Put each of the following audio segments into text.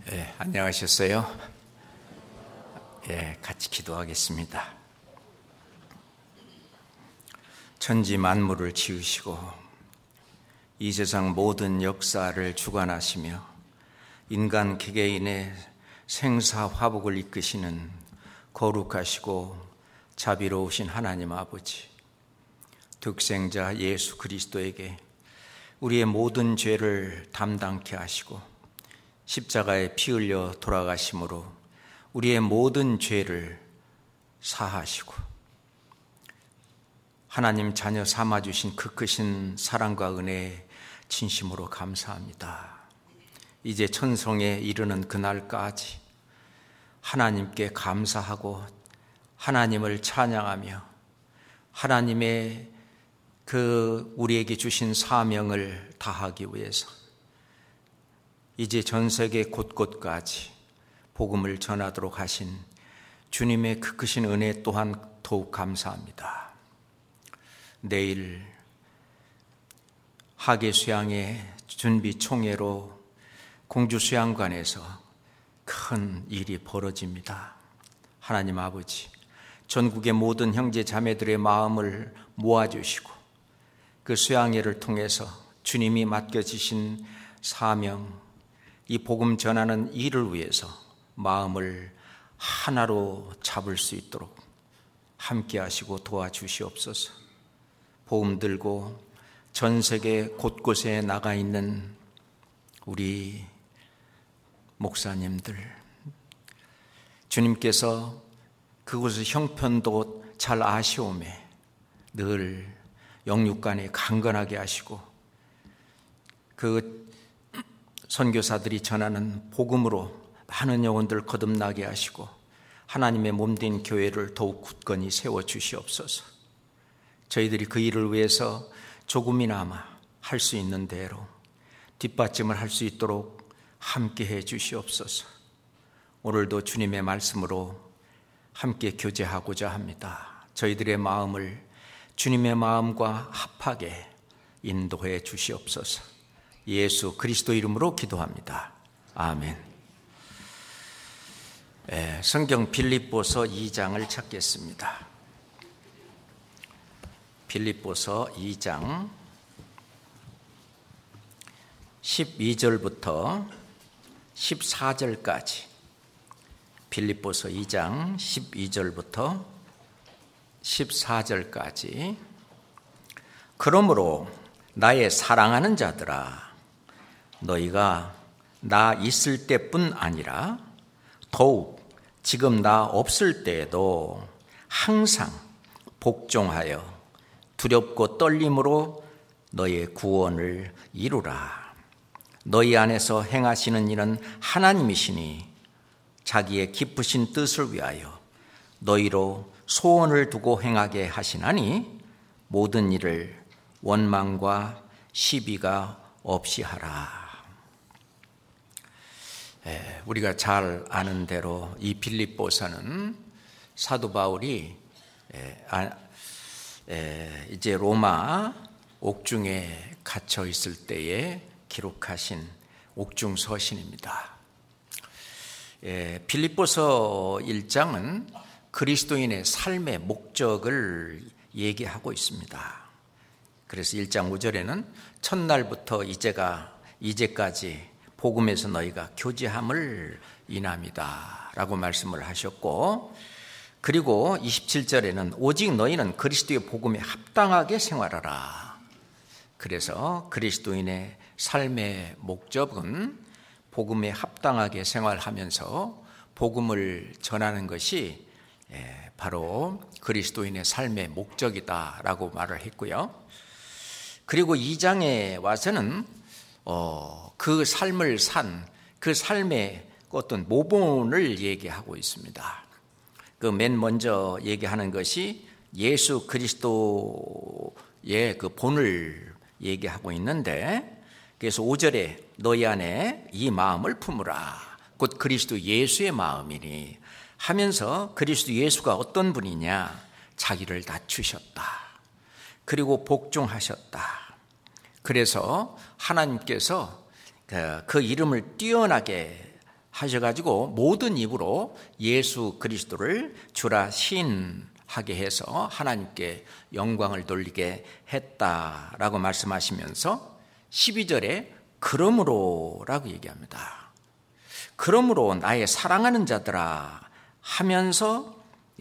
안녕하셨어요? 같이 기도하겠습니다. 천지 만물을 지으시고 이 세상 모든 역사를 주관하시며 인간 개개인의 생사화복을 이끄시는 거룩하시고 자비로우신 하나님 아버지, 독생자 예수 그리스도에게 우리의 모든 죄를 담당케 하시고 십자가에 피 흘려 돌아가심으로 우리의 모든 죄를 사하시고 하나님 자녀 삼아주신 그 크신 사랑과 은혜에 진심으로 감사합니다. 이제 천성에 이르는 그날까지 하나님께 감사하고 하나님을 찬양하며 하나님의 우리에게 주신 사명을 다하기 위해서 이제 전 세계 곳곳까지 복음을 전하도록 하신 주님의 그 크신 은혜 또한 더욱 감사합니다. 내일 하계 수양의 준비 총회로 공주 수양관에서 큰 일이 벌어집니다. 하나님 아버지, 전국의 모든 형제 자매들의 마음을 모아주시고 그 수양회를 통해서 주님이 맡겨주신 사명, 이 복음 전하는 일을 위해서 마음을 하나로 잡을 수 있도록 함께 하시고 도와주시옵소서. 복음 들고 전 세계 곳곳에 나가 있는 우리 목사님들, 주님께서 그곳의 형편도 잘 아시오매 늘 영육간에 강건하게 하시고 그 선교사들이 전하는 복음으로 많은 영혼들 거듭나게 하시고 하나님의 몸된 교회를 더욱 굳건히 세워주시옵소서. 저희들이 그 일을 위해서 조금이나마 할 수 있는 대로 뒷받침을 할 수 있도록 함께해 주시옵소서. 오늘도 주님의 말씀으로 함께 교제하고자 합니다. 저희들의 마음을 주님의 마음과 합하게 인도해 주시옵소서. 예수 그리스도 이름으로 기도합니다. 아멘. 성경 빌립보서 2장을 찾겠습니다. 빌립보서 2장 12절부터 14절까지 빌립보서 2장 12절부터 14절까지 그러므로 나의 사랑하는 자들아, 너희가 나 있을 때뿐 아니라 더욱 지금 나 없을 때에도 항상 복종하여 두렵고 떨림으로 너희의 구원을 이루라. 너희 안에서 행하시는 일은 하나님이시니 자기의 기쁘신 뜻을 위하여 너희로 소원을 두고 행하게 하시나니 모든 일을 원망과 시비가 없이 하라. 우리가 잘 아는 대로 이 빌립보서는 사도 바울이 이제 로마 옥중에 갇혀 있을 때에 기록하신 옥중 서신입니다. 빌립보서 1장은 그리스도인의 삶의 목적을 얘기하고 있습니다. 그래서 1장 5절에는 첫날부터 이제까지 복음에서 너희가 교제함을 인합니다 라고 말씀을 하셨고, 그리고 27절에는 오직 너희는 그리스도의 복음에 합당하게 생활하라. 그래서 그리스도인의 삶의 목적은 복음에 합당하게 생활하면서 복음을 전하는 것이 바로 그리스도인의 삶의 목적이다라고 말을 했고요. 그리고 2장에 와서는 그 삶을 산 그 삶의 어떤 모본을 얘기하고 있습니다. 그 맨 먼저 얘기하는 것이 예수 그리스도의 그 본을 얘기하고 있는데, 그래서 5절에 너희 안에 이 마음을 품으라. 곧 그리스도 예수의 마음이니 하면서 그리스도 예수가 어떤 분이냐? 자기를 낮추셨다. 그리고 복종하셨다. 그래서 하나님께서 그 이름을 뛰어나게 하셔가지고 모든 입으로 예수 그리스도를 주라 시인하게 해서 하나님께 영광을 돌리게 했다라고 말씀하시면서 12절에 그러므로라고 얘기합니다. 그러므로 나의 사랑하는 자들아 하면서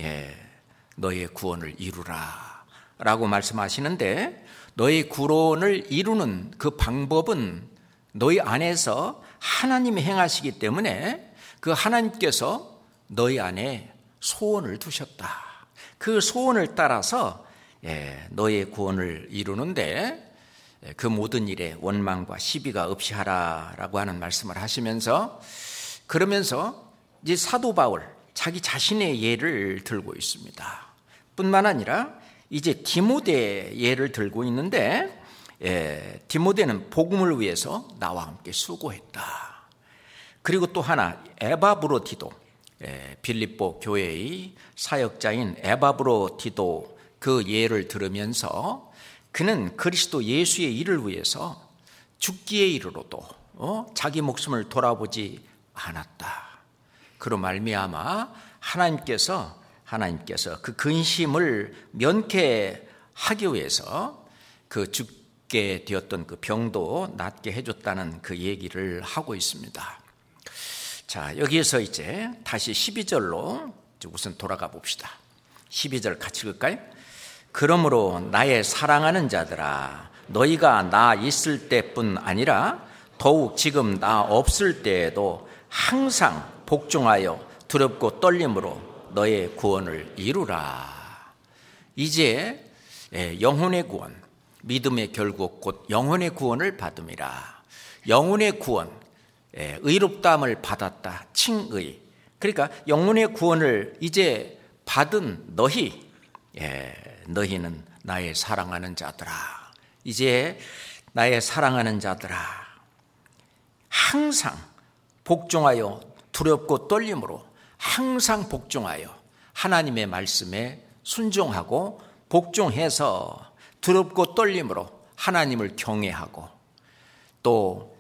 너의 구원을 이루라 라고 말씀하시는데, 너의 구원을 이루는 그 방법은 너희 안에서 하나님이 행하시기 때문에 그 하나님께서 너희 안에 소원을 두셨다. 그 소원을 따라서 너의 구원을 이루는데 그 모든 일에 원망과 시비가 없이 하라라고 하는 말씀을 하시면서, 그러면서 이제 사도 바울 자기 자신의 예를 들고 있습니다. 뿐만 아니라 이제 디모데 예를 들고 있는데, 디모데는 복음을 위해서 나와 함께 수고했다. 그리고 또 하나 에바브로디도, 빌립보 교회의 사역자인 에바브로디도 그 예를 들으면서 그는 그리스도 예수의 일을 위해서 죽기에 이르러도 자기 목숨을 돌아보지 않았다. 그로 말미암아 하나님께서 그 근심을 면케하기 위해서 그 죽게 되었던 그 병도 낫게 해줬다는 그 얘기를 하고 있습니다. 자, 여기에서 이제 다시 12절로 우선 돌아가 봅시다. 12절 같이 읽을까요? 그러므로 나의 사랑하는 자들아, 너희가 나 있을 때뿐 아니라 더욱 지금 나 없을 때에도 항상 복종하여 두렵고 떨림으로 너의 구원을 이루라. 이제 영혼의 구원, 믿음의 결국 곧 영혼의 구원을 받음이라. 영혼의 구원, 의롭다함을 받았다. 칭의. 그러니까 영혼의 구원을 이제 받은 너희, 너희는 나의 사랑하는 자들아. 이제 나의 사랑하는 자들아, 항상 복종하여 두렵고 떨림으로, 항상 복종하여 하나님의 말씀에 순종하고 복종해서 두렵고 떨림으로 하나님을 경외하고, 또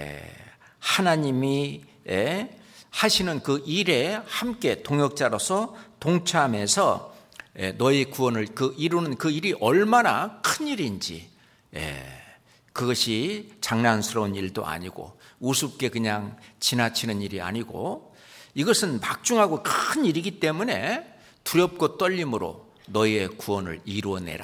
하나님이 하시는 그 일에 함께 동역자로서 동참해서 너의 구원을 이루는 그 일이 얼마나 큰 일인지, 그것이 장난스러운 일도 아니고 우습게 그냥 지나치는 일이 아니고, 이것은 막중하고 큰 일이기 때문에 두렵고 떨림으로 너의 구원을 이루어내라.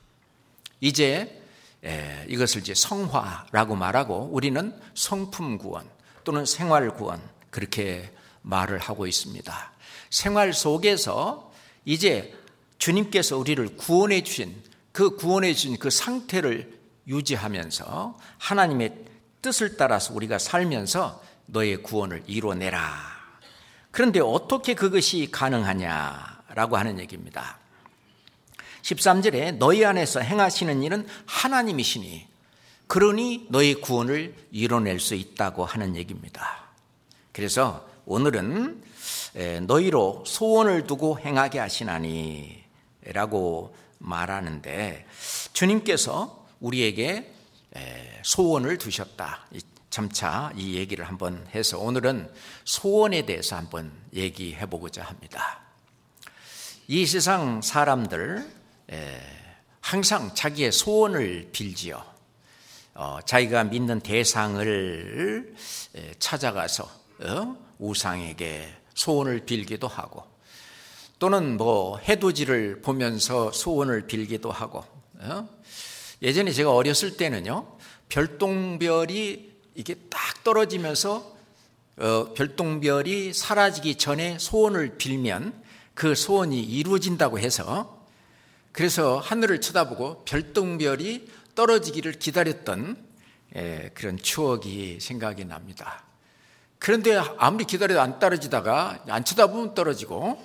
이제 이것을 이제 성화라고 말하고, 우리는 성품 구원 또는 생활 구원, 그렇게 말을 하고 있습니다. 생활 속에서 이제 주님께서 우리를 구원해 주신 그 상태를 유지하면서 하나님의 뜻을 따라서 우리가 살면서 너의 구원을 이루어내라. 그런데 어떻게 그것이 가능하냐라고 하는 얘기입니다. 13절에 너희 안에서 행하시는 일은 하나님이시니 그러니 너희 구원을 이뤄낼 수 있다고 하는 얘기입니다. 그래서 오늘은 너희로 소원을 두고 행하게 하시나니 라고 말하는데, 주님께서 우리에게 소원을 두셨다. 점차 이 얘기를 한번 해서 오늘은 소원에 대해서 한번 얘기해 보고자 합니다. 이 세상 사람들 항상 자기의 소원을 빌지요. 자기가 믿는 대상을 찾아가서 우상에게 소원을 빌기도 하고, 또는 해돋이를 보면서 소원을 빌기도 하고, 예전에 제가 어렸을 때는요, 별똥별이 이게 딱 떨어지면서 별똥별이 사라지기 전에 소원을 빌면 그 소원이 이루어진다고 해서, 그래서 하늘을 쳐다보고 별똥별이 떨어지기를 기다렸던 그런 추억이 생각이 납니다. 그런데 아무리 기다려도 안 떨어지다가 안 쳐다보면 떨어지고,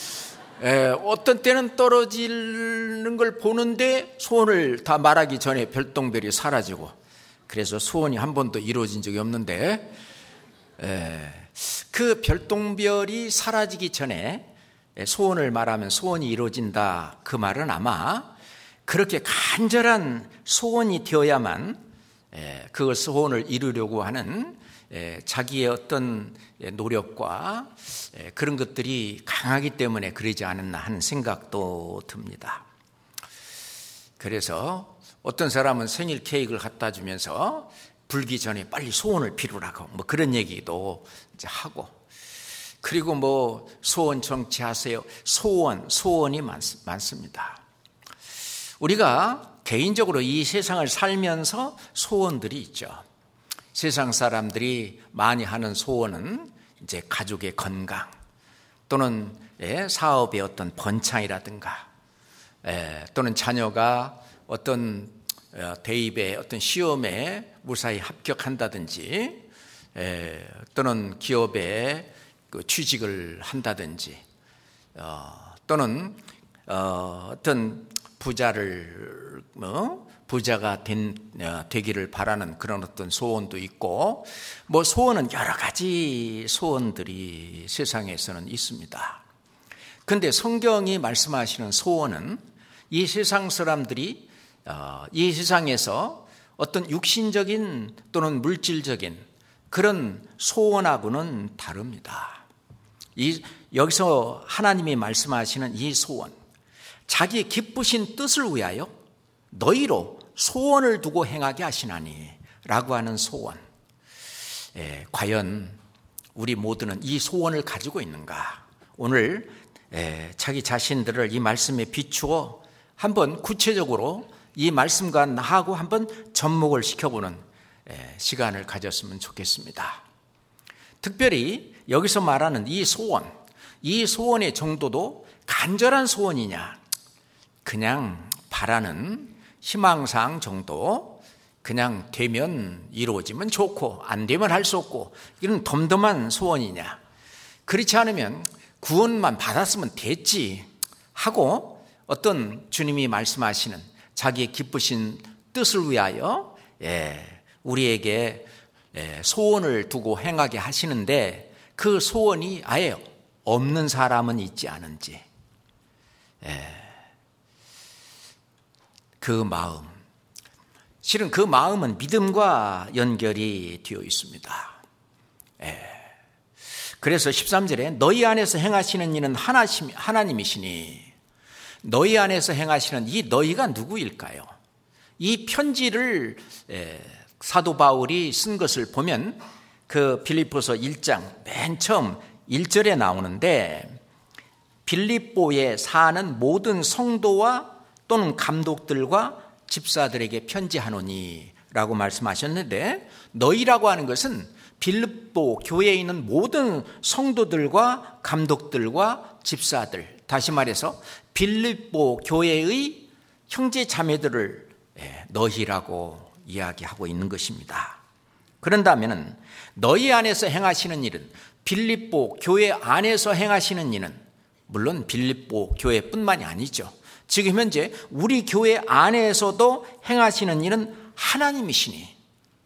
어떤 때는 떨어지는 걸 보는데 소원을 다 말하기 전에 별똥별이 사라지고, 그래서 소원이 한 번도 이루어진 적이 없는데, 그 별똥별이 사라지기 전에 소원을 말하면 소원이 이루어진다, 그 말은 아마 그렇게 간절한 소원이 되어야만 그 소원을 이루려고 하는 자기의 어떤 노력과 그런 것들이 강하기 때문에 그러지 않았나 하는 생각도 듭니다. 그래서 어떤 사람은 생일 케이크를 갖다 주면서 불기 전에 빨리 소원을 비루라고 뭐 그런 얘기도 이제 하고, 그리고 뭐 소원 정치하세요. 소원이 많습니다. 우리가 개인적으로 이 세상을 살면서 소원들이 있죠. 세상 사람들이 많이 하는 소원은 이제 가족의 건강, 또는 사업의 어떤 번창이라든가, 또는 자녀가 어떤 대입의 어떤 시험에 무사히 합격한다든지, 또는 기업에 취직을 한다든지, 또는 어떤 부자가 되기를 바라는 그런 어떤 소원도 있고, 뭐 소원은 여러 가지 소원들이 세상에서는 있습니다. 그런데 성경이 말씀하시는 소원은 이 세상 사람들이 이 세상에서 어떤 육신적인 또는 물질적인 그런 소원하고는 다릅니다. 여기서 하나님이 말씀하시는 이 소원, 자기 기쁘신 뜻을 위하여 너희로 소원을 두고 행하게 하시나니 라고 하는 소원. 과연 우리 모두는 이 소원을 가지고 있는가? 오늘 자기 자신들을 이 말씀에 비추어 한번 구체적으로 이 말씀과 나하고 한번 접목을 시켜보는 시간을 가졌으면 좋겠습니다. 특별히 여기서 말하는 이 소원의 정도도 간절한 소원이냐, 그냥 바라는 희망사항 정도, 그냥 되면 이루어지면 좋고 안 되면 할 수 없고 이런 덤덤한 소원이냐, 그렇지 않으면 구원만 받았으면 됐지 하고 어떤 주님이 말씀하시는 자기의 기쁘신 뜻을 위하여 우리에게 소원을 두고 행하게 하시는데, 그 소원이 아예 없는 사람은 있지 않은지, 그 마음, 실은 그 마음은 믿음과 연결이 되어 있습니다. 그래서 13절에 너희 안에서 행하시는 이는 하나님이시니, 너희 안에서 행하시는 이 너희가 누구일까요? 이 편지를 사도 바울이 쓴 것을 보면 그 빌립보서 1장 맨 처음 1절에 나오는데, 빌립보에 사는 모든 성도와 또는 감독들과 집사들에게 편지하노니 라고 말씀하셨는데, 너희라고 하는 것은 빌립보 교회에 있는 모든 성도들과 감독들과 집사들, 다시 말해서 빌립보 교회의 형제 자매들을 너희라고 이야기하고 있는 것입니다. 그런다면 너희 안에서 행하시는 일은, 빌립보 교회 안에서 행하시는 일은 물론 빌립보 교회뿐만이 아니죠. 지금 현재 우리 교회 안에서도 행하시는 일은 하나님이시니,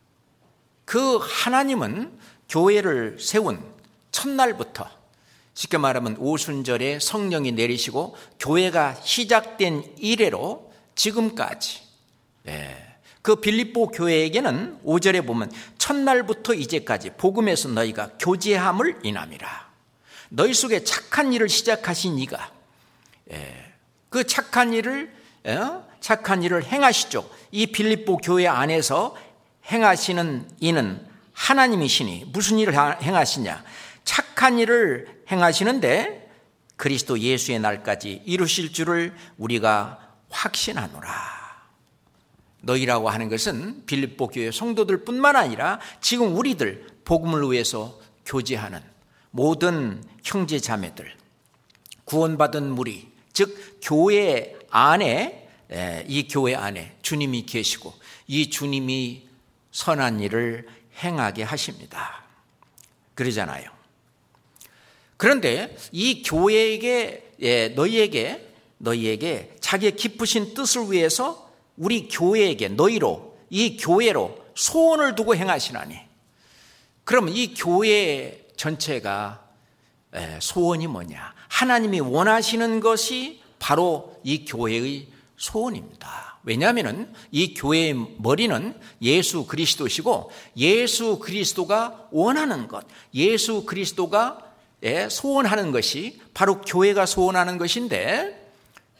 그 하나님은 교회를 세운 첫날부터, 쉽게 말하면 오순절에 성령이 내리시고 교회가 시작된 이래로 지금까지, 그 빌립보 교회에게는 5절에 보면 첫날부터 이제까지 복음에서 너희가 교제함을 인함이라. 너희 속에 착한 일을 시작하신 이가 그 착한 일을 행하시죠. 이 빌립보 교회 안에서 행하시는 이는 하나님이시니, 무슨 일을 행하시냐? 착한 일을 행하시는데 그리스도 예수의 날까지 이루실 줄을 우리가 확신하노라. 너희라고 하는 것은 빌립보 교회 성도들 뿐만 아니라 지금 우리들 복음을 위해서 교제하는 모든 형제 자매들, 구원받은 무리, 즉 교회 안에, 이 교회 안에 주님이 계시고 이 주님이 선한 일을 행하게 하십니다. 그러잖아요. 그런데 이 교회에게, 너희에게 자기의 기쁘신 뜻을 위해서 우리 교회에게, 너희로, 이 교회로 소원을 두고 행하시나니, 그러면 이 교회 전체가 소원이 뭐냐? 하나님이 원하시는 것이 바로 이 교회의 소원입니다. 왜냐하면 이 교회의 머리는 예수 그리스도시고 예수 그리스도가 원하는 것, 예수 그리스도가 소원하는 것이 바로 교회가 소원하는 것인데,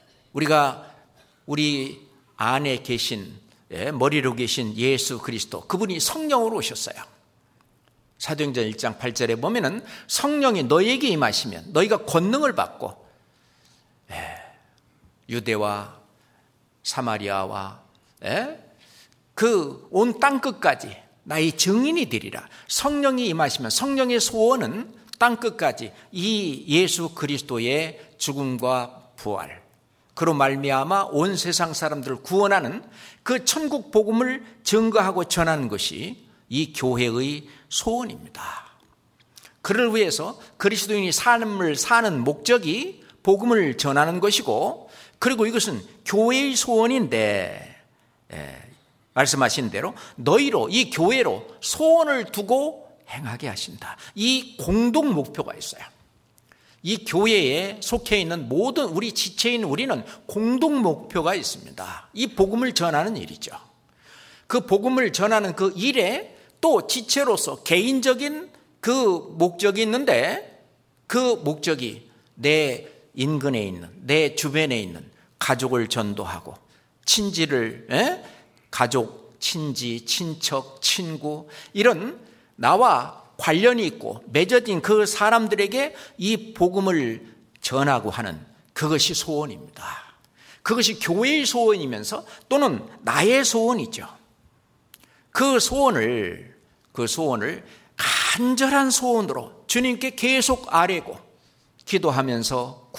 우리 안에 계신 머리로 계신 예수 그리스도, 그분이 성령으로 오셨어요. 사도행전 1장 8절에 보면은 성령이 너희에게 임하시면 너희가 권능을 받고 유대와 사마리아와 그 온 땅끝까지 나의 증인이 되리라. 성령이 임하시면 성령의 소원은 땅끝까지 이 예수 그리스도의 죽음과 부활, 그로 말미암아 온 세상 사람들을 구원하는 그 천국 복음을 증거하고 전하는 것이 이 교회의 소원입니다. 그를 위해서 그리스도인이 삶을 사는 목적이 복음을 전하는 것이고, 그리고 이것은 교회의 소원인데 말씀하신 대로 너희로, 이 교회로 소원을 두고 행하게 하신다. 이 공동 목표가 있어요. 이 교회에 속해 있는 모든 우리 지체인 우리는 공동 목표가 있습니다. 이 복음을 전하는 일이죠. 그 복음을 전하는 그 일에 또 지체로서 개인적인 그 목적이 있는데, 그 목적이 내 인근에 있는, 내 주변에 있는 가족을 전도하고, 가족, 친지, 친척, 친구, 이런 나와 관련이 있고 맺어진 그 사람들에게 이 복음을 전하고 하는 그것이 소원입니다. 그것이 교회의 소원이면서 또는 나의 소원이죠. 그 소원을 간절한 소원으로 주님께 계속 아뢰고 기도하면서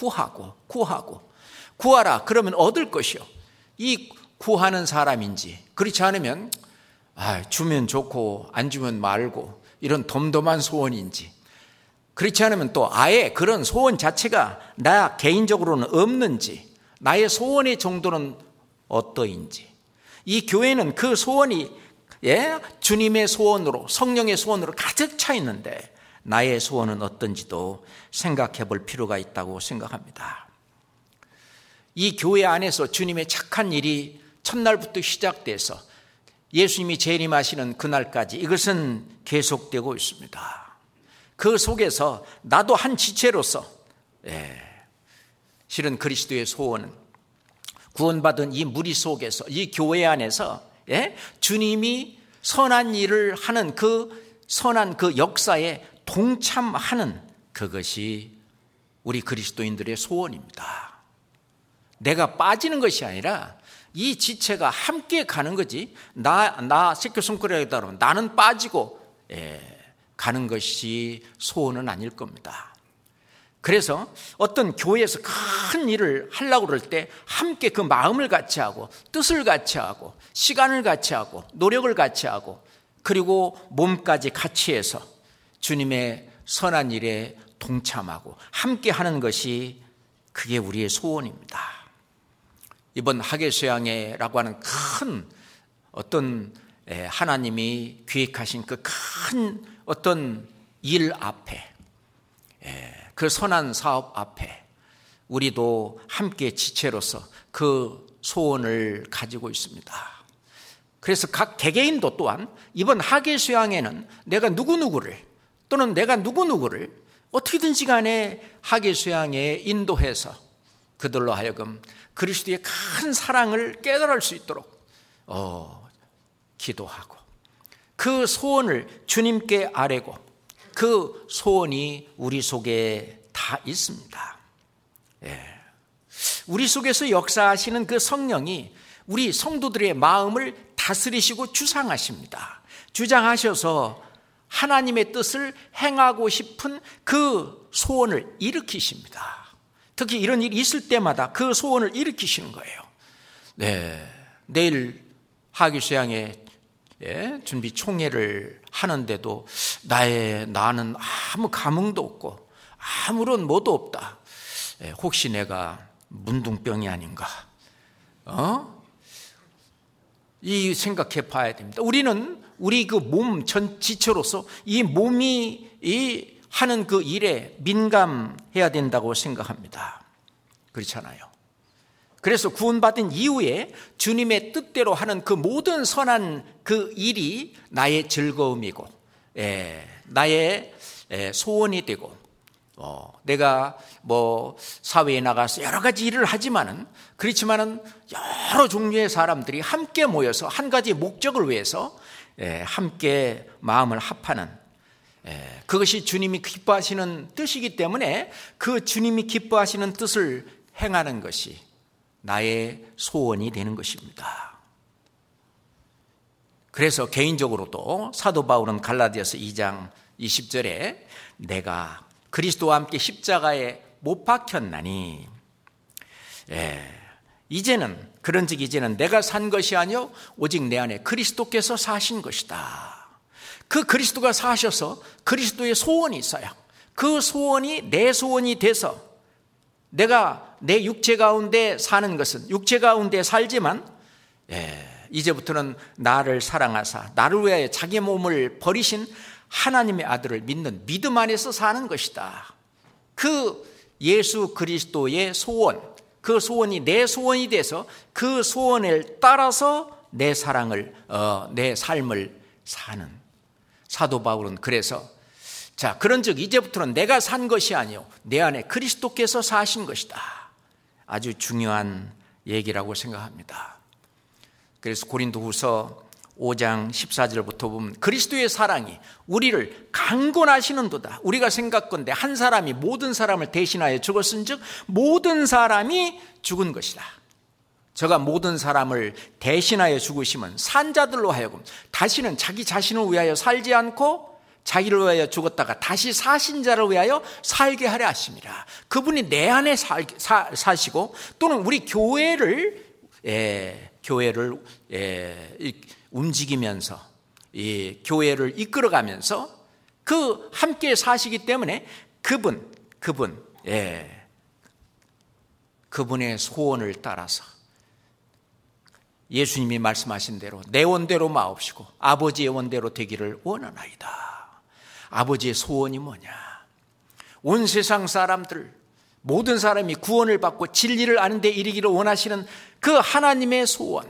구하라. 그러면 얻을 것이요. 이 구하는 사람인지, 그렇지 않으면 주면 좋고 안 주면 말고 이런 덤덤한 소원인지, 그렇지 않으면 또 아예 그런 소원 자체가 나 개인적으로는 없는지, 나의 소원의 정도는 어떠인지. 이 교회는 그 소원이 주님의 소원으로, 성령의 소원으로 가득 차 있는데 나의 소원은 어떤지도 생각해 볼 필요가 있다고 생각합니다. 이 교회 안에서 주님의 착한 일이 첫날부터 시작돼서 예수님이 재림하시는 그날까지 이것은 계속되고 있습니다. 그 속에서 나도 한 지체로서 실은 그리스도의 소원은 구원받은 이 무리 속에서, 이 교회 안에서 주님이 선한 일을 하는 그 선한 그 역사에 동참하는 그것이 우리 그리스도인들의 소원입니다. 내가 빠지는 것이 아니라 이 지체가 함께 가는 거지, 나 새끼손가락에 따르면 나는 빠지고 가는 것이 소원은 아닐 겁니다. 그래서 어떤 교회에서 큰 일을 하려고 그럴 때 함께 그 마음을 같이 하고, 뜻을 같이 하고, 시간을 같이 하고, 노력을 같이 하고, 그리고 몸까지 같이 해서 주님의 선한 일에 동참하고 함께 하는 것이, 그게 우리의 소원입니다. 이번 하계수양회라고 하는 큰 어떤 하나님이 기획하신 그 큰 어떤 일 앞에, 그 선한 사업 앞에 우리도 함께 지체로서 그 소원을 가지고 있습니다. 그래서 각 개개인도 또한 이번 하계수양회는 내가 누구누구를, 또는 내가 누구누구를 어떻게든지 간에 하계수양회에 인도해서 그들로 하여금 그리스도의 큰 사랑을 깨달을 수 있도록 기도하고, 그 소원을 주님께 아뢰고, 그 소원이 우리 속에 다 있습니다. 우리 속에서 역사하시는 그 성령이 우리 성도들의 마음을 다스리시고 주장하셔서 하나님의 뜻을 행하고 싶은 그 소원을 일으키십니다. 특히 이런 일이 있을 때마다 그 소원을 일으키시는 거예요. 내일 하계수양회 준비 총회를 하는데도 나는 아무 감흥도 없고 아무런 뭐도 없다. 혹시 내가 문둥병이 아닌가? 이 생각해 봐야 됩니다. 우리는 우리 그 몸 전 지체로서 이 몸이 하는 그 일에 민감해야 된다고 생각합니다. 그렇잖아요. 그래서 구원받은 이후에 주님의 뜻대로 하는 그 모든 선한 그 일이 나의 즐거움이고 나의 소원이 되고 내가 뭐 사회에 나가서 여러 가지 일을 하지만은 그렇지만은 여러 종류의 사람들이 함께 모여서 한 가지 목적을 위해서 함께 마음을 합하는 그것이 주님이 기뻐하시는 뜻이기 때문에 그 주님이 기뻐하시는 뜻을 행하는 것이 나의 소원이 되는 것입니다. 그래서 개인적으로도 사도 바울은 갈라디아서 2장 20절에 내가 그리스도와 함께 십자가에 못 박혔나니 이제는 그런즉 이제는 내가 산 것이 아니요 오직 내 안에 그리스도께서 사신 것이다. 그 그리스도가 사셔서 그리스도의 소원이 있어요. 그 소원이 내 소원이 돼서 내가 내 육체 가운데 사는 것은 육체 가운데 살지만 이제부터는 나를 사랑하사 나를 위하여 자기 몸을 버리신 하나님의 아들을 믿는 믿음 안에서 사는 것이다. 그 예수 그리스도의 소원, 그 소원이 내 소원이 돼서 그 소원을 따라서 내 사랑을 내 삶을 사는 사도 바울은 그래서 자 그런즉 이제부터는 내가 산 것이 아니요 내 안에 그리스도께서 사신 것이다. 아주 중요한 얘기라고 생각합니다. 그래서 고린도후서 5장 14절부터 보면 그리스도의 사랑이 우리를 강권하시는도다. 우리가 생각건대 한 사람이 모든 사람을 대신하여 죽었은즉 모든 사람이 죽은 것이다. 저가 모든 사람을 대신하여 죽으시면 산자들로 하여금 다시는 자기 자신을 위하여 살지 않고 자기를 위하여 죽었다가 다시 사신 자를 위하여 살게 하려 하십니다. 그분이 내 안에 사시고 또는 우리 교회를 움직이면서 이 교회를 이끌어가면서 그 함께 사시기 때문에 그분의 소원을 따라서 예수님이 말씀하신 대로 내 원대로 마옵시고 아버지의 원대로 되기를 원하나이다. 아버지의 소원이 뭐냐? 온 세상 사람들 모든 사람이 구원을 받고 진리를 아는 데 이르기를 원하시는 그 하나님의 소원,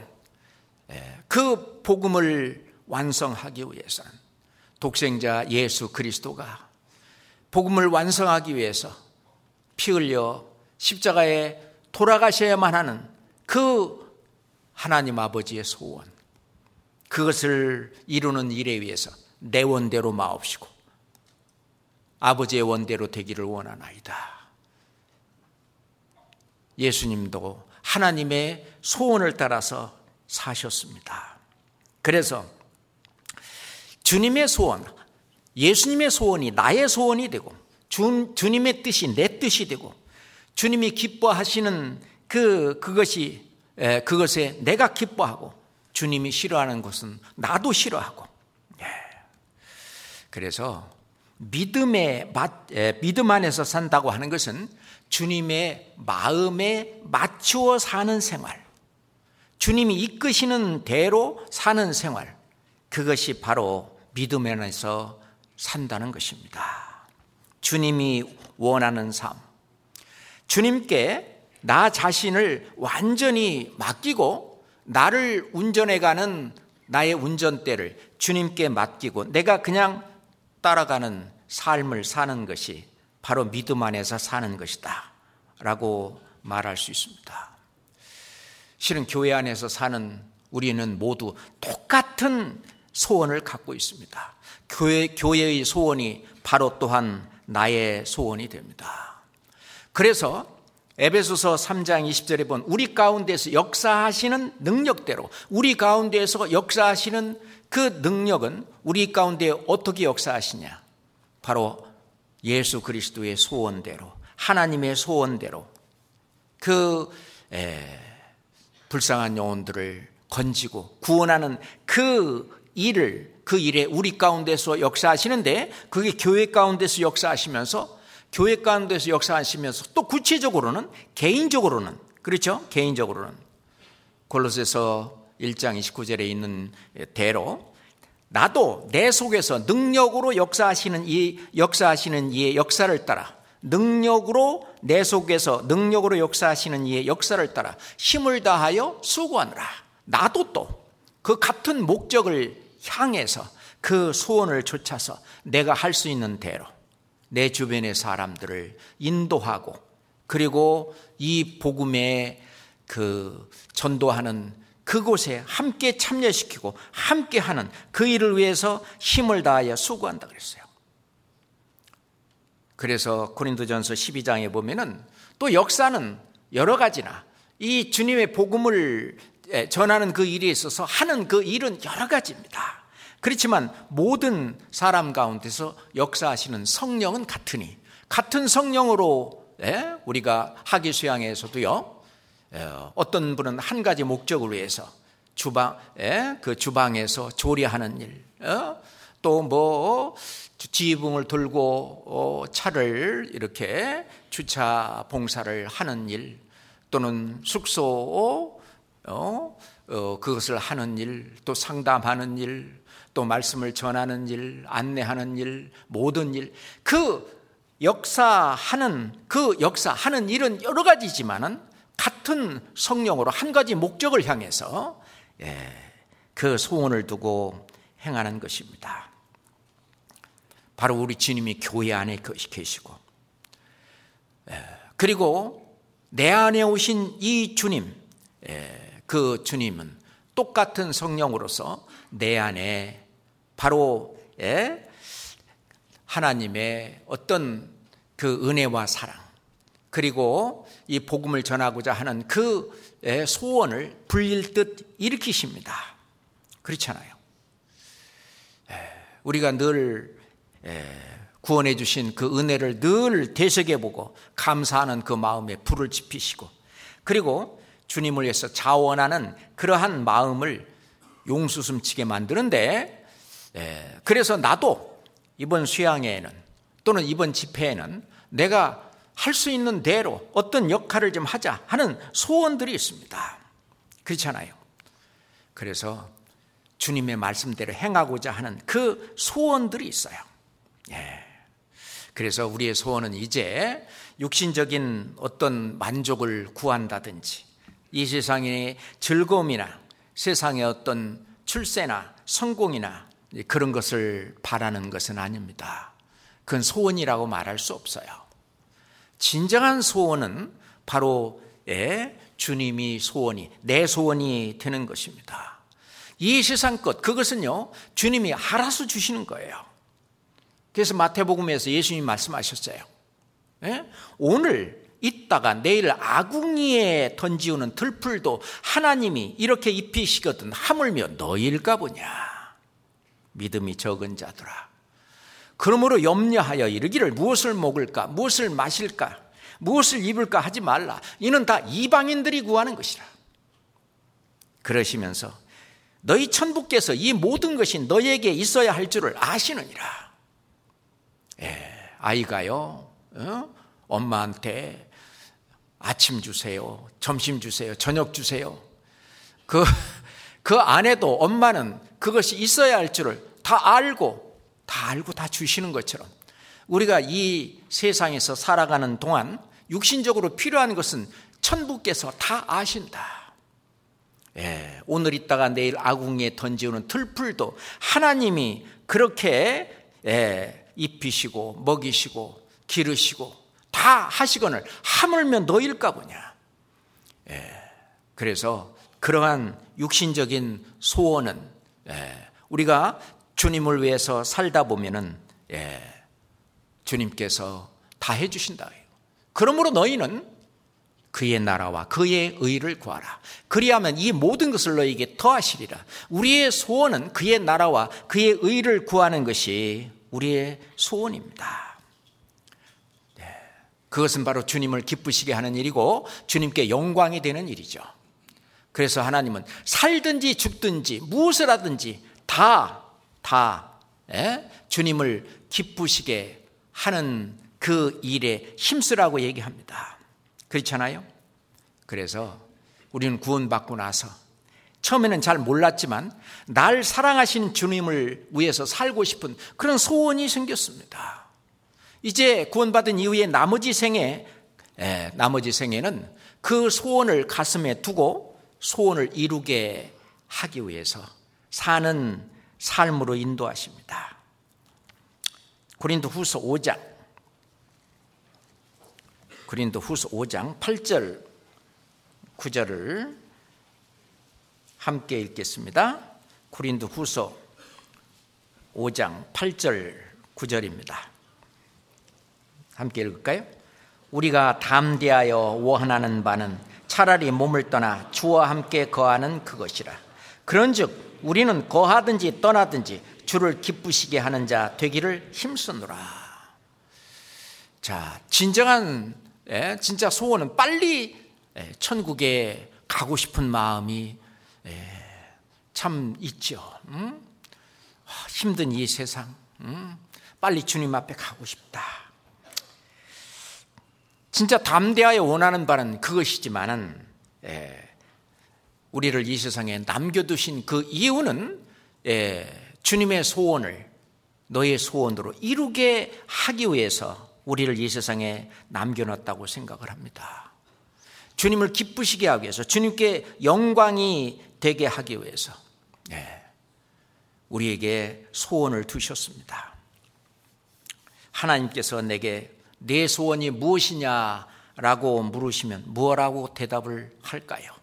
그 복음을 완성하기 위해서는 독생자 예수 그리스도가 복음을 완성하기 위해서 피 흘려 십자가에 돌아가셔야만 하는 그 하나님 아버지의 소원, 그것을 이루는 일에 위해서 내 원대로 마옵시고 아버지의 원대로 되기를 원하나이다. 예수님도 하나님의 소원을 따라서 사셨습니다. 그래서 주님의 소원, 예수님의 소원이 나의 소원이 되고 주님의 뜻이 내 뜻이 되고 주님이 기뻐하시는 그것에 내가 기뻐하고 주님이 싫어하는 것은 나도 싫어하고 그래서 믿음 안에서 산다고 하는 것은 주님의 마음에 맞추어 사는 생활, 주님이 이끄시는 대로 사는 생활, 그것이 바로 믿음 안에서 산다는 것입니다. 주님이 원하는 삶, 주님께 나 자신을 완전히 맡기고 나를 운전해가는 나의 운전대를 주님께 맡기고 내가 그냥 따라가는 삶을 사는 것이 바로 믿음 안에서 사는 것이다 라고 말할 수 있습니다. 실은 교회 안에서 사는 우리는 모두 똑같은 소원을 갖고 있습니다. 교회의 소원이 바로 또한 나의 소원이 됩니다. 그래서 에베소서 3장 20절에 보면 우리 가운데서 역사하시는 능력대로 우리 가운데서 역사하시는 그 능력은 우리 가운데 어떻게 역사하시냐? 바로 예수 그리스도의 소원대로 하나님의 소원대로 불쌍한 영혼들을 건지고 구원하는 그 일에 우리 가운데서 역사하시는데 그게 교회 가운데서 역사하시면서 또 구체적으로는 개인적으로는 그렇죠? 개인적으로는 골로새서 1장 29절에 있는 대로 나도 내 속에서 능력으로 역사하시는 이의 역사를 따라 능력으로 내 속에서 능력으로 역사하시는 이의 역사를 따라 힘을 다하여 수고하느라. 나도 또 그 같은 목적을 향해서 그 소원을 좇아서 내가 할 수 있는 대로 내 주변의 사람들을 인도하고, 그리고 이 복음에 전도하는 그곳에 함께 참여시키고 함께 하는 그 일을 위해서 힘을 다하여 수고한다 그랬어요. 그래서 고린도전서 12장에 보면은 또 역사는 여러 가지나 이 주님의 복음을 전하는 그 일에 있어서 하는 그 일은 여러 가지입니다. 그렇지만 모든 사람 가운데서 역사하시는 성령은 같으니, 같은 성령으로 우리가 학위 수양에서도요, 어떤 분은 한 가지 목적을 위해서 그 주방에서 조리하는 일, 또 지붕을 들고 차를 이렇게 주차 봉사를 하는 일, 또는 숙소 그것을 하는 일, 또 상담하는 일, 또 말씀을 전하는 일, 안내하는 일, 모든 일, 역사하는 일은 여러 가지지만은 같은 성령으로 한 가지 목적을 향해서 그 소원을 두고 행하는 것입니다. 바로 우리 주님이 교회 안에 계시고, 그리고 내 안에 오신 이 주님, 그 주님은 똑같은 성령으로서 내 안에 바로 하나님의 어떤 그 은혜와 사랑, 그리고 이 복음을 전하고자 하는 그 소원을 불릴 듯 일으키십니다. 그렇잖아요. 우리가 늘 구원해 주신 그 은혜를 늘 되새겨보고 감사하는 그 마음에 불을 지피시고, 그리고 주님을 위해서 자원하는 그러한 마음을 용수숨치게 만드는데, 그래서 나도 이번 수양회에는 또는 이번 집회에는 내가 할 수 있는 대로 어떤 역할을 좀 하자 하는 소원들이 있습니다. 그렇잖아요. 그래서 주님의 말씀대로 행하고자 하는 그 소원들이 있어요. 그래서 우리의 소원은 이제 육신적인 어떤 만족을 구한다든지, 이 세상의 즐거움이나 세상의 어떤 출세나 성공이나 그런 것을 바라는 것은 아닙니다. 그건 소원이라고 말할 수 없어요. 진정한 소원은 바로 주님이 내 소원이 되는 것입니다. 이 세상 것, 그것은요, 주님이 알아서 주시는 거예요. 그래서 마태복음에서 예수님이 말씀하셨어요. 오늘 있다가 내일 아궁이에 던지우는 들풀도 하나님이 이렇게 입히시거든 하물며 너희일까 보냐. 믿음이 적은 자들아. 그러므로 염려하여 이르기를 무엇을 먹을까, 무엇을 마실까, 무엇을 입을까 하지 말라. 이는 다 이방인들이 구하는 것이라. 그러시면서 너희 천부께서 이 모든 것이 너희에게 있어야 할 줄을 아시느니라. 아이가요, 엄마한테 아침 주세요, 점심 주세요, 저녁 주세요. 그 안에도 엄마는 그것이 있어야 할 줄을 다 알고 다 주시는 것처럼, 우리가 이 세상에서 살아가는 동안 육신적으로 필요한 것은 천부께서 다 아신다. 오늘 있다가 내일 아궁이에 던지우는 들풀도 하나님이 그렇게 입히시고 먹이시고 기르시고 다 하시거늘 하물며 너일까 보냐. 그래서 그러한 육신적인 소원은 우리가 주님을 위해서 살다 보면은 주님께서 다 해주신다. 그러므로 너희는 그의 나라와 그의 의를 구하라. 그리하면 이 모든 것을 너희에게 더하시리라. 우리의 소원은 그의 나라와 그의 의를 구하는 것이 우리의 소원입니다. 그것은 바로 주님을 기쁘시게 하는 일이고 주님께 영광이 되는 일이죠. 그래서 하나님은 살든지 죽든지 무엇을 하든지 다 주님을 기쁘시게 하는 그 일에 힘쓰라고 얘기합니다. 그렇잖아요. 그래서 우리는 구원받고 나서 처음에는 잘 몰랐지만 날 사랑하신 주님을 위해서 살고 싶은 그런 소원이 생겼습니다. 이제 구원받은 이후에 나머지 생에 나머지 생에는 그 소원을 가슴에 두고 소원을 이루게 하기 위해서 사는 삶으로 인도하십니다. 고린도후서 5장 8절 9절을 함께 읽겠습니다. 고린도후서 5장 8절 9절입니다. 함께 읽을까요? 우리가 담대하여 원하는 바는 차라리 몸을 떠나 주와 함께 거하는 그것이라. 그런즉 우리는 거하든지 떠나든지 주를 기쁘시게 하는 자 되기를 힘쓰노라. 자, 진짜 소원은 빨리 천국에 가고 싶은 마음이 참 있죠. 힘든 이 세상, 빨리 주님 앞에 가고 싶다. 진짜 담대하여 원하는 바는 그것이지만은 우리를 이 세상에 남겨두신 그 이유는 주님의 소원을 너의 소원으로 이루게 하기 위해서 우리를 이 세상에 남겨놨다고 생각을 합니다. 주님을 기쁘시게 하기 위해서, 주님께 영광이 되게 하기 위해서 우리에게 소원을 두셨습니다. 하나님께서 내게 내 소원이 무엇이냐라고 물으시면 무엇라고 대답을 할까요?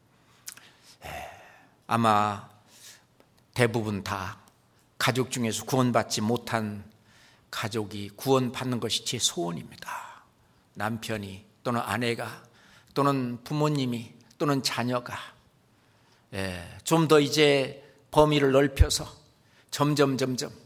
아마 대부분 다 가족 중에서 구원받지 못한 가족이 구원받는 것이 제 소원입니다. 남편이 또는 아내가 또는 부모님이 또는 자녀가 좀 더 이제 범위를 넓혀서 점점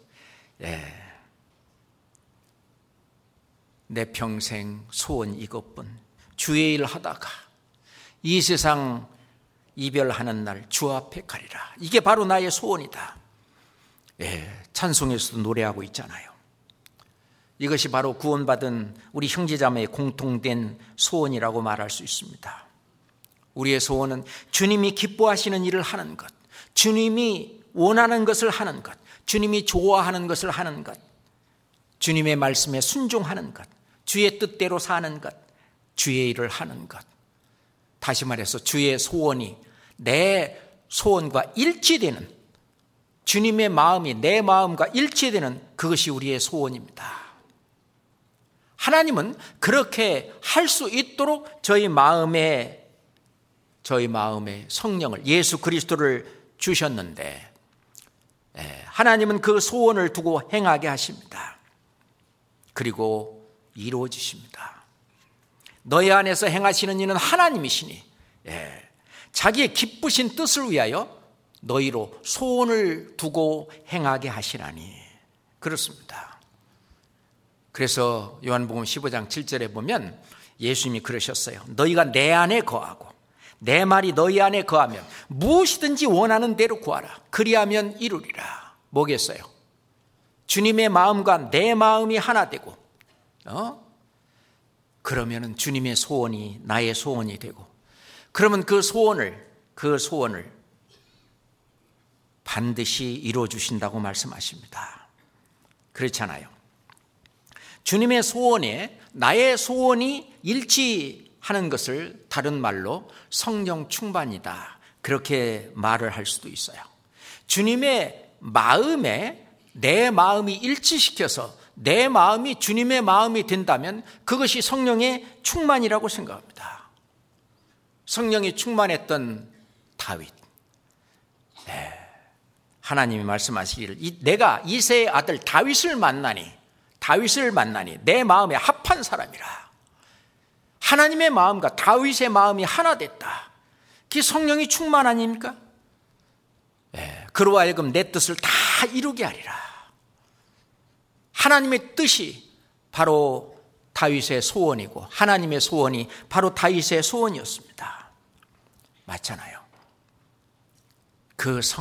내 평생 소원 이것뿐, 주의 일 하다가 이 세상 이별하는 날 주 앞에 가리라. 이게 바로 나의 소원이다. 찬송에서도 노래하고 있잖아요. 이것이 바로 구원받은 우리 형제자매의 공통된 소원이라고 말할 수 있습니다. 우리의 소원은 주님이 기뻐하시는 일을 하는 것, 주님이 원하는 것을 하는 것, 주님이 좋아하는 것을 하는 것, 주님의 말씀에 순종하는 것, 주의 뜻대로 사는 것, 주의 일을 하는 것. 다시 말해서 주의 소원이 내 소원과 일치되는, 주님의 마음이 내 마음과 일치되는 그것이 우리의 소원입니다. 하나님은 그렇게 할 수 있도록 저희 마음에 성령을, 예수 그리스도를 주셨는데 하나님은 그 소원을 두고 행하게 하십니다. 그리고 이루어지십니다. 너희 안에서 행하시는 이는 하나님이시니 자기의 기쁘신 뜻을 위하여 너희로 소원을 두고 행하게 하시라니. 그렇습니다. 그래서 요한복음 15장 7절에 보면 예수님이 그러셨어요. 너희가 내 안에 거하고 내 말이 너희 안에 거하면 무엇이든지 원하는 대로 구하라. 그리하면 이루리라. 뭐겠어요? 주님의 마음과 내 마음이 하나 되고 그러면은 주님의 소원이 나의 소원이 되고, 그러면 그 소원을 반드시 이루어 주신다고 말씀하십니다. 그렇잖아요. 주님의 소원에 나의 소원이 일치하는 것을 다른 말로 성령 충만이다, 그렇게 말을 할 수도 있어요. 주님의 마음에 내 마음이 일치시켜서 내 마음이 주님의 마음이 된다면 그것이 성령의 충만이라고 생각합니다. 성령이 충만했던 다윗, 하나님이 말씀하시기를 내가 이새의 아들 다윗을 만나니 내 마음에 합한 사람이라. 하나님의 마음과 다윗의 마음이 하나 됐다. 그게 성령이 충만 아닙니까? 그로 하여금 내 뜻을 다 이루게 하리라. 하나님의 뜻이 바로 다윗의 소원이고 하나님의 소원이 바로 다윗의 소원이었습니다. 맞잖아요. 그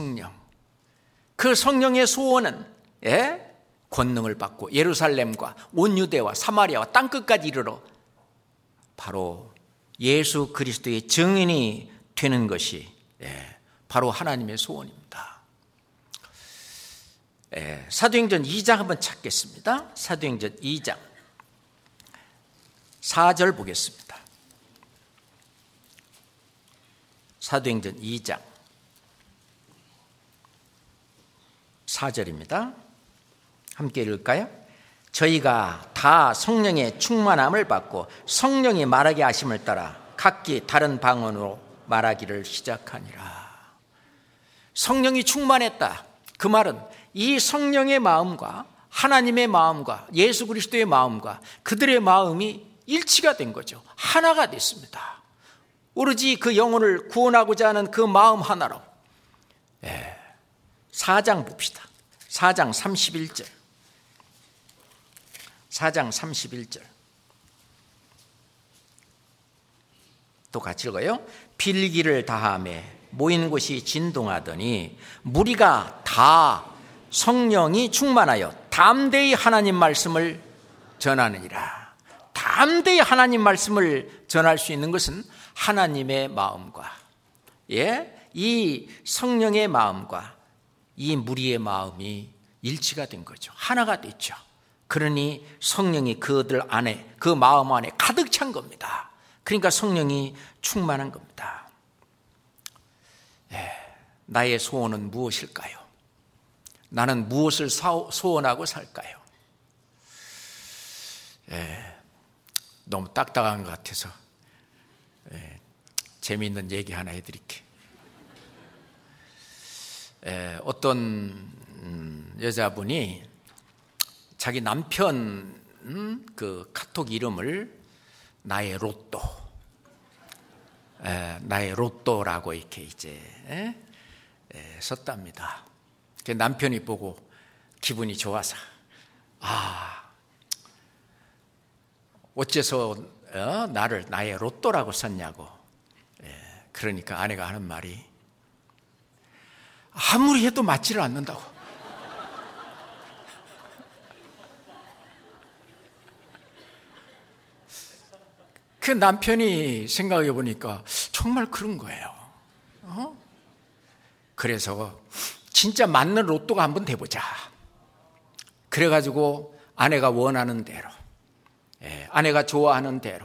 성령의 소원은 권능을 받고 예루살렘과 온 유대와 사마리아와 땅끝까지 이르러 바로 예수 그리스도의 증인이 되는 것이 바로 하나님의 소원입니다. 사도행전 2장 한번 찾겠습니다. 사도행전 2장 4절 보겠습니다. 사도행전 2장 4절입니다. 함께 읽을까요? 저희가 다 성령의 충만함을 받고 성령이 말하게 하심을 따라 각기 다른 방언으로 말하기를 시작하니라. 성령이 충만했다. 그 말은 이 성령의 마음과 하나님의 마음과 예수 그리스도의 마음과 그들의 마음이 일치가 된 거죠. 하나가 됐습니다. 오로지 그 영혼을 구원하고자 하는 그 마음 하나로. 4장 봅시다. 4장 31절. 4장 31절. 또 같이 읽어요. 필기를 다하며 모인 곳이 진동하더니 무리가 다 성령이 충만하여 담대히 하나님 말씀을 전하느니라. 담대히 하나님 말씀을 전할 수 있는 것은 하나님의 마음과 이 성령의 마음과 이 무리의 마음이 일치가 된 거죠. 하나가 됐죠. 그러니 성령이 그들 안에, 그 마음 안에 가득 찬 겁니다. 그러니까 성령이 충만한 겁니다. 나의 소원은 무엇일까요? 나는 무엇을 소원하고 살까요? 너무 딱딱한 것 같아서 재미있는 얘기 하나 해드릴게요. 어떤 여자분이 자기 남편 그 카톡 이름을 나의 로또라고 이렇게 이제 썼답니다. 남편이 보고 기분이 좋아서 어째서 나를 나의 로또라고 썼냐고. 그러니까 아내가 하는 말이 아무리 해도 맞지를 않는다고. 그 남편이 생각해 보니까 정말 그런 거예요. 그래서 진짜 맞는 로또가 한번 돼보자. 그래가지고 아내가 원하는 대로, 아내가 좋아하는 대로,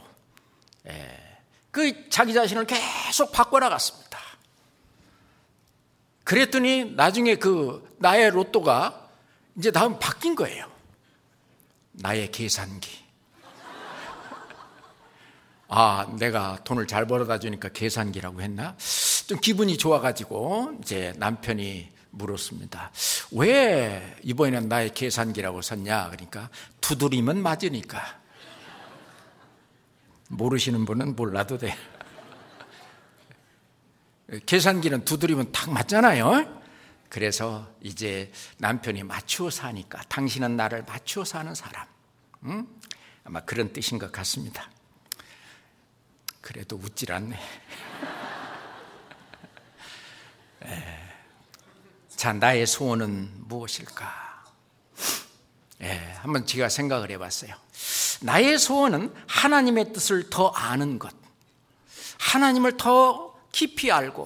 그 자기 자신을 계속 바꿔나갔습니다. 그랬더니 나중에 그 나의 로또가 이제 다음 바뀐 거예요. 나의 계산기. 내가 돈을 잘 벌어다 주니까 계산기라고 했나? 좀 기분이 좋아가지고 이제 남편이 물었습니다. 왜 이번에는 나의 계산기라고 썼냐? 그러니까 두드리면 맞으니까. 모르시는 분은 몰라도 돼. 계산기는 두드리면 딱 맞잖아요. 그래서 이제 남편이 맞추어 사니까 당신은 나를 맞추어 사는 사람. 아마 그런 뜻인 것 같습니다. 그래도 웃질 않네. 자, 나의 소원은 무엇일까? 한번 제가 생각을 해봤어요. 나의 소원은 하나님의 뜻을 더 아는 것, 하나님을 더 깊이 알고,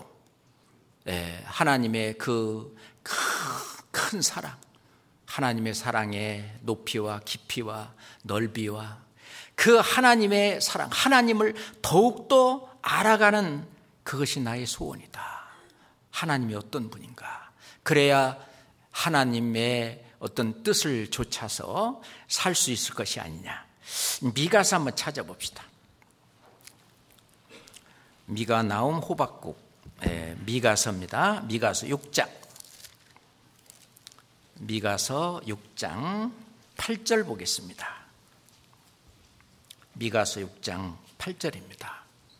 하나님의 그 큰 사랑, 하나님의 사랑의 높이와 깊이와 넓이와 그 하나님의 사랑, 하나님을 더욱더 알아가는 그것이 나의 소원이다. 하나님이 어떤 분인가? 그래야 하나님의 어떤 뜻을 좇아서 살 수 있을 것이 아니냐. 미가서 한번 찾아봅시다. 미가 나움 호박국, 미가서입니다. 미가서 6장. 미가서 6장 8절 보겠습니다. 미가서 6장 8절입니다.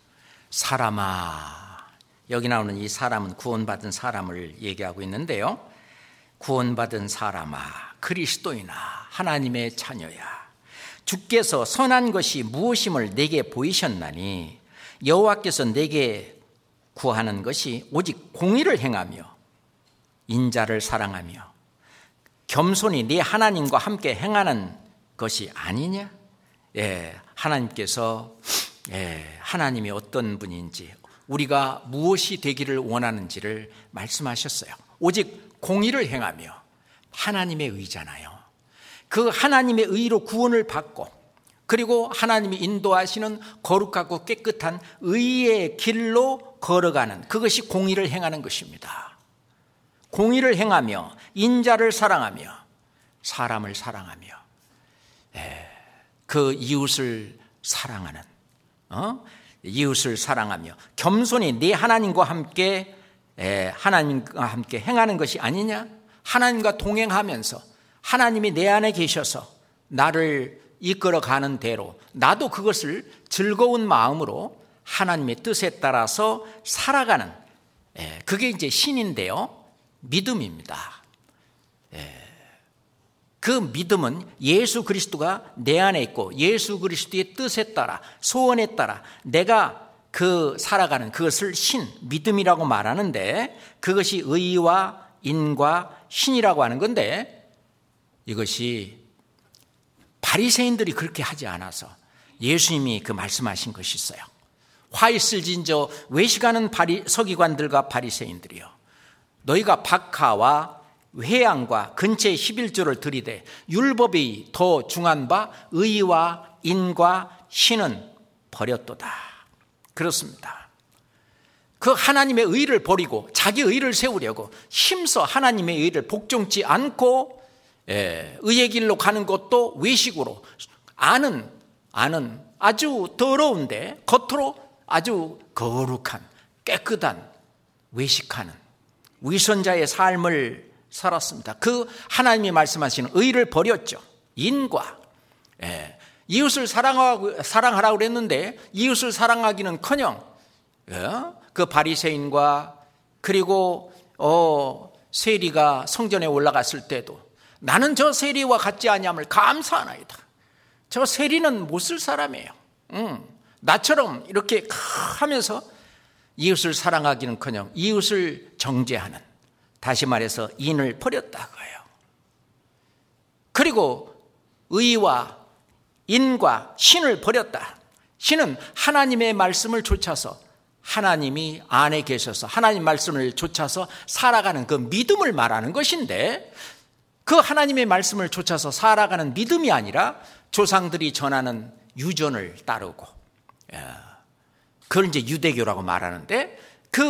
사람아, 여기 나오는 이 사람은 구원받은 사람을 얘기하고 있는데요. 구원받은 사람아, 그리스도인아, 하나님의 자녀야, 주께서 선한 것이 무엇임을 내게 보이셨나니 여호와께서 내게 구하는 것이 오직 공의를 행하며 인자를 사랑하며 겸손히 네 하나님과 함께 행하는 것이 아니냐? 하나님께서 하나님이 어떤 분인지, 우리가 무엇이 되기를 원하는지를 말씀하셨어요. 오직 공의를 행하며, 하나님의 의잖아요. 그 하나님의 의로 구원을 받고 그리고 하나님이 인도하시는 거룩하고 깨끗한 의의 길로 걸어가는, 그것이 공의를 행하는 것입니다. 공의를 행하며 인자를 사랑하며 사람을 사랑하며 그 이웃을 사랑하는, 이웃을 사랑하며 겸손히 네 하나님과 함께 행하는 것이 아니냐? 하나님과 동행하면서 하나님이 내 안에 계셔서 나를 이끌어가는 대로 나도 그것을 즐거운 마음으로 하나님의 뜻에 따라서 살아가는, 그게 이제 신인데요, 믿음입니다. 그 믿음은 예수 그리스도가 내 안에 있고 예수 그리스도의 뜻에 따라, 소원에 따라 내가 살아가는 그것을 믿음이라고 말하는데, 그것이 의와 인과 신이라고 하는 건데, 이것이 바리새인들이 그렇게 하지 않아서 예수님이 말씀하신 것이 있어요. 화 있을진저 외식하는 서기관들과 바리새인들이요, 너희가 박하와 회양과 근처에 11조를 들이되 율법이 더 중한 바 의와 인과 신은 버렸도다. 그렇습니다. 그 하나님의 의를 버리고 자기 의를 세우려고 힘써 하나님의 의를 복종치 않고 의의 길로 가는 것도 외식으로, 아는 아주 더러운데 겉으로 아주 거룩한 깨끗한 외식하는 위선자의 삶을 살았습니다. 그 하나님이 말씀하시는 의를 버렸죠. 인과, 이웃을 사랑하라고 그랬는데 이웃을 사랑하기는커녕 그 바리새인과, 그리고 세리가 성전에 올라갔을 때도 나는 저 세리와 같지 아니함을 감사하나이다. 저 세리는 못 쓸 사람이에요. 나처럼 이렇게 하면서 이웃을 사랑하기는커녕 이웃을 정죄하는, 다시 말해서 인을 버렸다고요. 그리고 의와 인과 신을 버렸다. 신은 하나님의 말씀을 좇아서, 하나님이 안에 계셔서 하나님 말씀을 좇아서 살아가는 그 믿음을 말하는 것인데, 그 하나님의 말씀을 좇아서 살아가는 믿음이 아니라 조상들이 전하는 유전을 따르고, 그걸 이제 유대교라고 말하는데,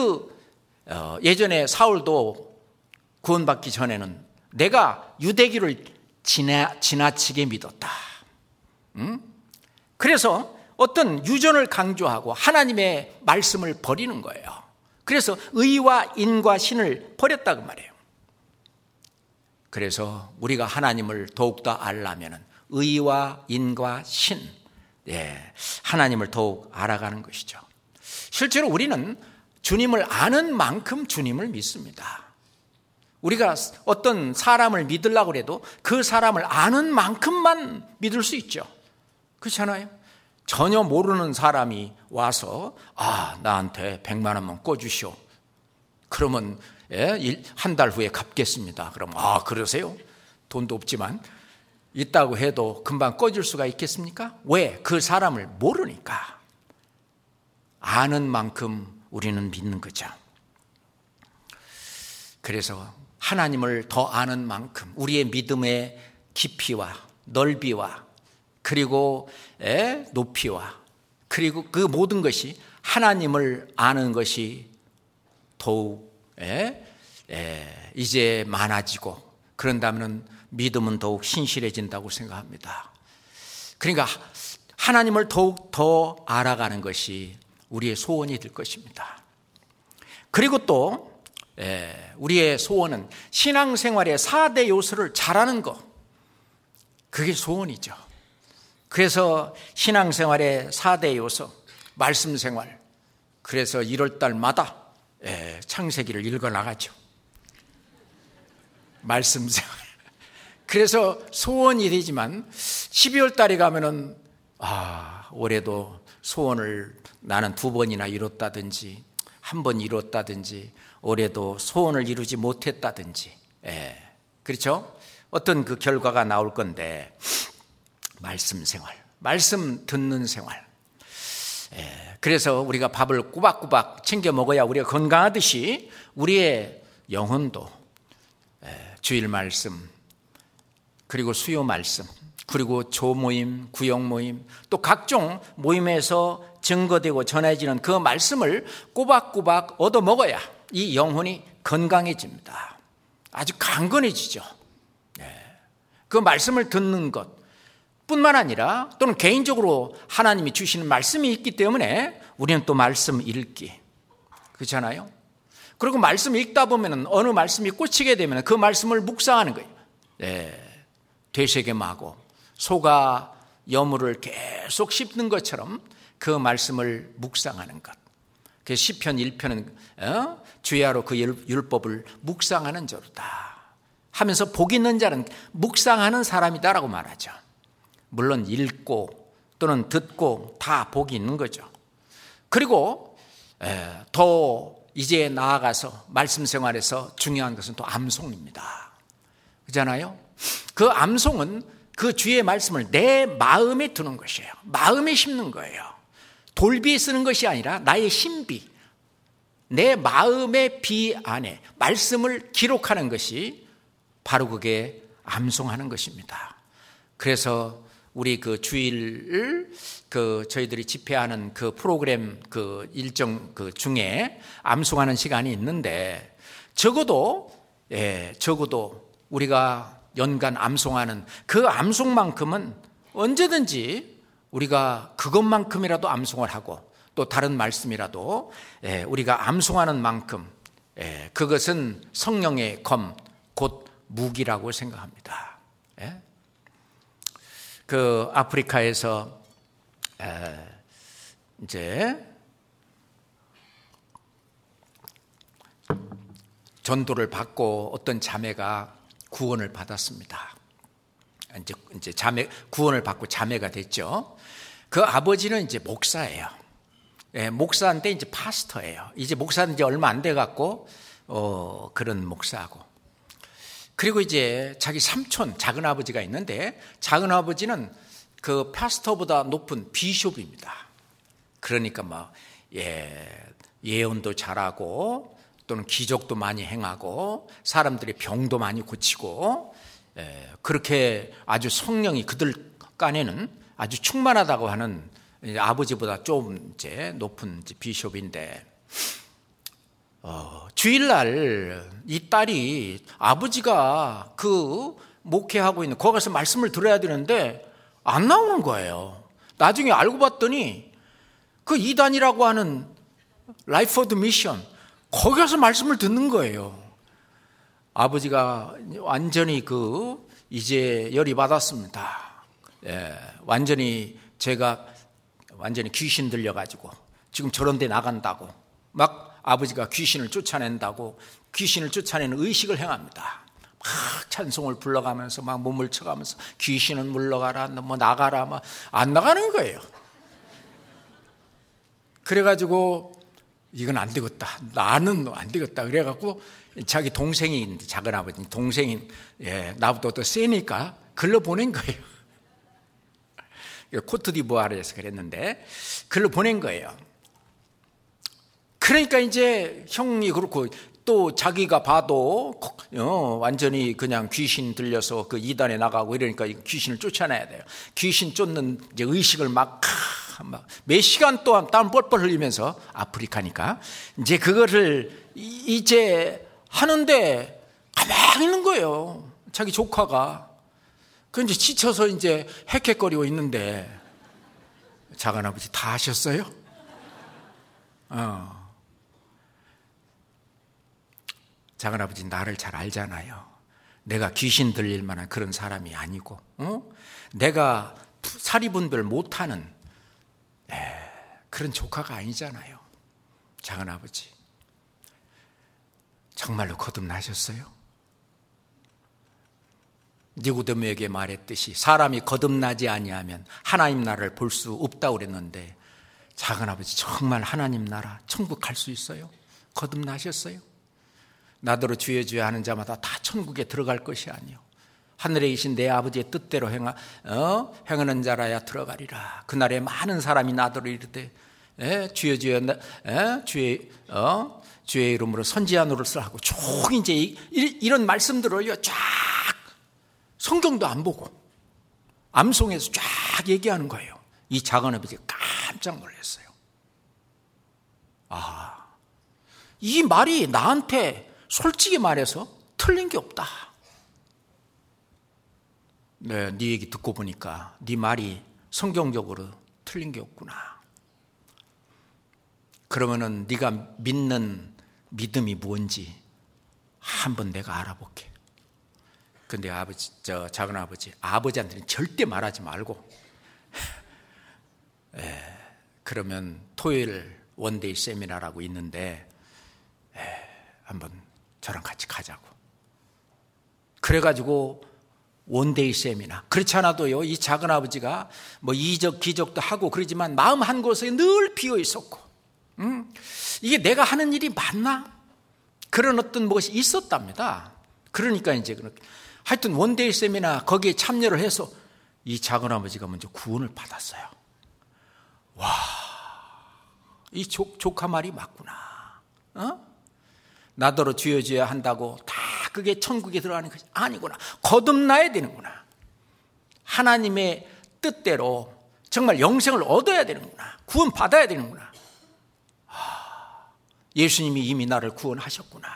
예전에 사울도 구원받기 전에는 내가 유대교를 지나치게 믿었다. 그래서 어떤 유전을 강조하고 하나님의 말씀을 버리는 거예요. 그래서 의와 인과 신을 버렸다고 말해요. 그래서 우리가 하나님을 더욱더 알려면 의와 인과 신, 하나님을 더욱 알아가는 것이죠. 실제로 우리는 주님을 아는 만큼 주님을 믿습니다. 우리가 어떤 사람을 믿으려고 해도 그 사람을 아는 만큼만 믿을 수 있죠. 그렇잖아요. 전혀 모르는 사람이 와서 나한테 100만 원만 꿔주시오. 그러면 한 달 후에 갚겠습니다. 그럼 그러세요? 돈도 없지만 있다고 해도 금방 꿔줄 수가 있겠습니까? 왜? 그 사람을 모르니까. 아는 만큼 우리는 믿는 거죠. 그래서 하나님을 더 아는 만큼 우리의 믿음의 깊이와 넓이와 그리고 높이와 그리고 그 모든 것이 하나님을 아는 것이 더욱 이제 많아지고, 그런다면 믿음은 더욱 신실해진다고 생각합니다. 그러니까 하나님을 더욱 더 알아가는 것이 우리의 소원이 될 것입니다. 그리고 또 우리의 소원은 신앙생활의 4대 요소를 잘하는 것, 그게 소원이죠. 그래서 신앙생활의 4대 요소, 말씀생활, 그래서 1월 달마다 창세기를 읽어나가죠. 말씀생활. 그래서 소원이 되지만 12월 달에 가면은 올해도 소원을 나는 2번이나 이뤘다든지 1번 이뤘다든지 올해도 소원을 이루지 못했다든지, 그렇죠? 어떤 그 결과가 나올 건데, 말씀 생활, 말씀 듣는 생활. 그래서 우리가 밥을 꼬박꼬박 챙겨 먹어야 우리가 건강하듯이 우리의 영혼도 주일 말씀, 그리고 수요 말씀, 그리고 조모임, 구역모임, 또 각종 모임에서 증거되고 전해지는 그 말씀을 꼬박꼬박 얻어먹어야 이 영혼이 건강해집니다. 아주 강건해지죠. 그 말씀을 듣는 것 뿐만 아니라 또는 개인적으로 하나님이 주시는 말씀이 있기 때문에 우리는 또 말씀 읽기, 그렇잖아요. 그리고 말씀 읽다 보면 어느 말씀이 꽂히게 되면 그 말씀을 묵상하는 거예요. 되새김하고 소가 여물을 계속 씹는 것처럼 그 말씀을 묵상하는 것. 그 시편 1편은 주야로 그 율법을 묵상하는 자로다 하면서 복 있는 자는 묵상하는 사람이다라고 말하죠. 물론 읽고 또는 듣고 다 복이 있는 거죠. 그리고 더 이제 나아가서 말씀 생활에서 중요한 것은 또 암송입니다. 그렇잖아요. 그 암송은 그 주의 말씀을 내 마음에 두는 것이에요. 마음에 심는 거예요. 돌비에 쓰는 것이 아니라 나의 신비, 내 마음의 비 안에 말씀을 기록하는 것이 바로 그게 암송하는 것입니다. 그래서 우리 그 주일 저희들이 집회하는 그 프로그램 그 일정 그 중에 암송하는 시간이 있는데 적어도 우리가 연간 암송하는 그 암송만큼은 언제든지 우리가 그것만큼이라도 암송을 하고 또 다른 말씀이라도 우리가 암송하는 만큼 그것은 성령의 검, 곧 무기라고 생각합니다. 그 아프리카에서 이제 전도를 받고 어떤 자매가 구원을 받았습니다. 이제 구원을 받고 자매가 됐죠. 그 아버지는 이제 목사예요. 목사인데 이제 파스터예요. 이제 목사는 이제 얼마 안 돼 갖고 그런 목사하고. 그리고 이제 자기 삼촌 작은 아버지가 있는데 작은 아버지는 그 파스터보다 높은 비숍입니다. 그러니까 막 예언도 잘하고 또는 기적도 많이 행하고 사람들의 병도 많이 고치고 그렇게 아주 성령이 그들 간에는 아주 충만하다고 하는 아버지보다 좀 이제 높은 비숍인데 주일날 이 딸이 아버지가 그 목회하고 있는 거기 가서 말씀을 들어야 되는데 안 나오는 거예요. 나중에 알고 봤더니 그 이단이라고 하는 라이프 포드 미션 거기 가서 말씀을 듣는 거예요. 아버지가 완전히 이제 열이 받았습니다. 완전히 제가 완전히 귀신 들려가지고 지금 저런 데 나간다고 막 아버지가 귀신을 쫓아낸다고 귀신을 쫓아내는 의식을 행합니다. 막 찬송을 불러가면서 막 몸을 쳐가면서 귀신은 물러가라 뭐 나가라 막 안 나가는 거예요. 그래가지고 이건 안 되겠다. 나는 안 되겠다. 그래갖고 자기 동생이 작은 아버지 동생이 나보다 더 세니까 글로 보낸 거예요. 코트디부아르에서 그랬는데 글로 보낸 거예요. 그러니까 이제 형이 그렇고 또 자기가 봐도 완전히 그냥 귀신 들려서 그 이단에 나가고 이러니까 귀신을 쫓아내야 돼요. 귀신 쫓는 이제 의식을 막 몇 시간 동안 땀 뻘뻘 흘리면서 아프리카니까 이제 그거를 이제 하는데 가만히 있는 거예요. 자기 조카가. 그 이제 지쳐서 이제 헥헥거리고 있는데 작은 아버지 다 하셨어요? 작은 아버지 나를 잘 알잖아요. 내가 귀신 들릴 만한 그런 사람이 아니고, 내가 사리분별 못하는 그런 조카가 아니잖아요. 작은 아버지 정말로 거듭나셨어요? 니고데모에게 말했듯이 사람이 거듭나지 아니하면 하나님 나라를 볼 수 없다고 그랬는데 작은 아버지 정말 하나님 나라 천국 갈 수 있어요? 거듭나셨어요? 나더러 주여 주여 하는 자마다 다 천국에 들어갈 것이 아니요 하늘에 계신 내 아버지의 뜻대로 행하는 자라야 들어가리라. 그날에 많은 사람이 나더러 이르되 주여 주여 주의 이름으로 선지자 노릇을 하고 쭉 이제 이런 말씀들을 쫙 성경도 안 보고 암송에서 쫙 얘기하는 거예요. 이 작은아버지가 깜짝 놀랐어요. 이 말이 나한테 솔직히 말해서 틀린 게 없다. 네 얘기 듣고 보니까 네 말이 성경적으로 틀린 게 없구나. 그러면은 네가 믿는 믿음이 뭔지 한번 내가 알아볼게. 근데 작은아버지, 아버지한테는 절대 말하지 말고 그러면 토요일 원데이 세미나라고 있는데 한번 저랑 같이 가자고. 그래가지고 원데이 세미나. 그렇지 않아도요, 이 작은아버지가 뭐 이적 기적도 하고 그러지만 마음 한 곳에 늘 비어 있었고, 이게 내가 하는 일이 맞나? 그런 어떤 것이 있었답니다. 그러니까 이제 하여튼 원데이 세미나 거기에 참여를 해서 이 작은아버지가 먼저 구원을 받았어요. 와, 이 조카 말이 맞구나. 나더러 주여주여 한다고 다 그게 천국에 들어가는 것이 아니구나. 거듭나야 되는구나. 하나님의 뜻대로 정말 영생을 얻어야 되는구나. 구원 받아야 되는구나. 예수님이 이미 나를 구원하셨구나.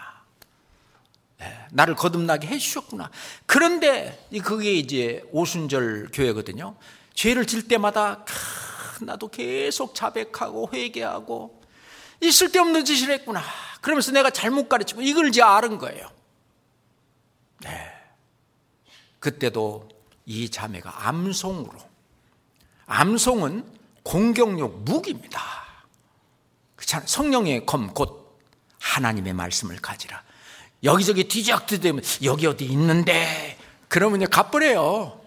나를 거듭나게 해주셨구나. 그런데 그게 이제 오순절 교회거든요. 죄를 질 때마다 나도 계속 자백하고 회개하고 이 쓸데없는 짓을 했구나. 그러면서 내가 잘못 가르치고 이걸 이제 아는 거예요. 그때도 이 자매가 암송으로, 암송은 공격력 무기입니다. 그렇잖아요. 성령의 검 곧 하나님의 말씀을 가지라. 여기저기 뒤적뒤적대면 여기 어디 있는데 그러면 가버려요.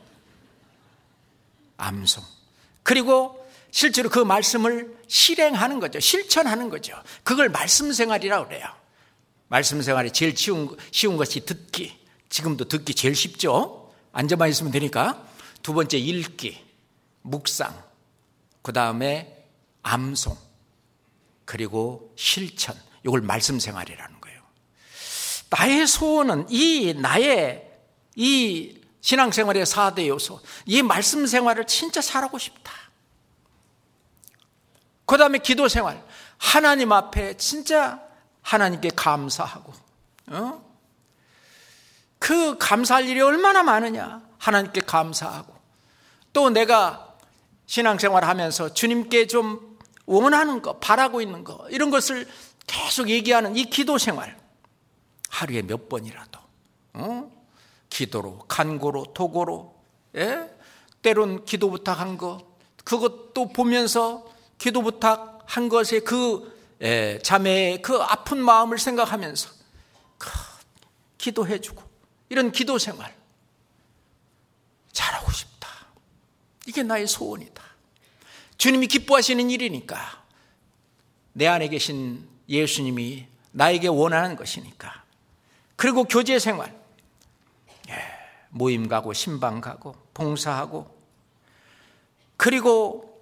암송. 그리고 실제로 그 말씀을 실행하는 거죠. 실천하는 거죠. 그걸 말씀 생활이라고 그래요. 말씀 생활이 제일 쉬운 것이 듣기. 지금도 듣기 제일 쉽죠. 앉아만 있으면 되니까. 두 번째 읽기, 묵상, 그 다음에 암송, 그리고 실천. 이걸 말씀 생활이라는 거예요. 나의 소원은 나의 신앙생활의 4대 요소, 이 말씀 생활을 진짜 잘하고 싶다. 그 다음에 기도 생활, 하나님 앞에 진짜 하나님께 감사하고, 그 감사할 일이 얼마나 많으냐. 하나님께 감사하고, 또 내가 신앙생활 하면서 주님께 좀 원하는 거, 바라고 있는 거, 이런 것을 계속 얘기하는 이 기도 생활, 하루에 몇 번이라도 기도로, 간고로, 도고로, 때론 기도 부탁한 것, 그것도 보면서 기도 부탁한 것에 자매의 그 아픈 마음을 생각하면서 기도해주고, 이런 기도 생활 잘하고 싶다. 이게 나의 소원이다. 주님이 기뻐하시는 일이니까, 내 안에 계신 예수님이 나에게 원하는 것이니까. 그리고 교제 생활, 모임 가고 신방 가고 봉사하고, 그리고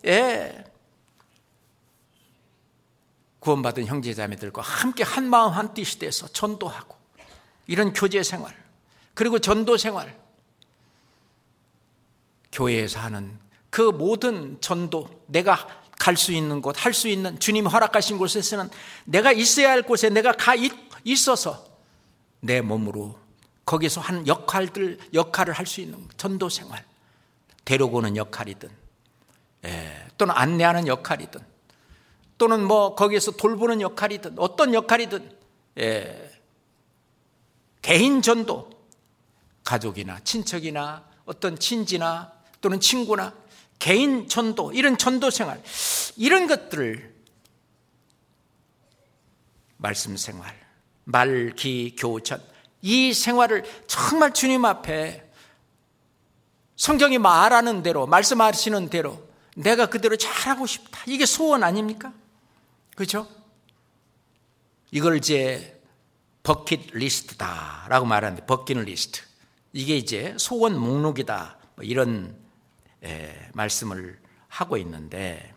구원받은 형제자매들과 함께 한 마음 한 뜻이 돼서 전도하고, 이런 교제 생활, 그리고 전도 생활, 교회에서 하는 그 모든 전도, 내가 갈 수 있는 곳, 할 수 있는, 주님이 허락하신 곳에서는 내가 있어야 할 곳에 내가 있어서 내 몸으로 거기서 한 역할을 할 수 있는 전도 생활, 데려오는 역할이든, 또는 안내하는 역할이든, 또는 뭐 거기에서 돌보는 역할이든, 어떤 역할이든, 개인 전도, 가족이나 친척이나 어떤 친지나 또는 친구나 개인 전도, 이런 전도 생활, 이런 것들을 말씀 생활, 말기 교전, 이 생활을 정말 주님 앞에 성경이 말하는 대로, 말씀하시는 대로 내가 그대로 잘하고 싶다. 이게 소원 아닙니까? 그렇죠? 이걸 이제 버킷 리스트다라고 말하는데, 버킷 리스트, 이게 이제 소원 목록이다, 이런 말씀을 하고 있는데,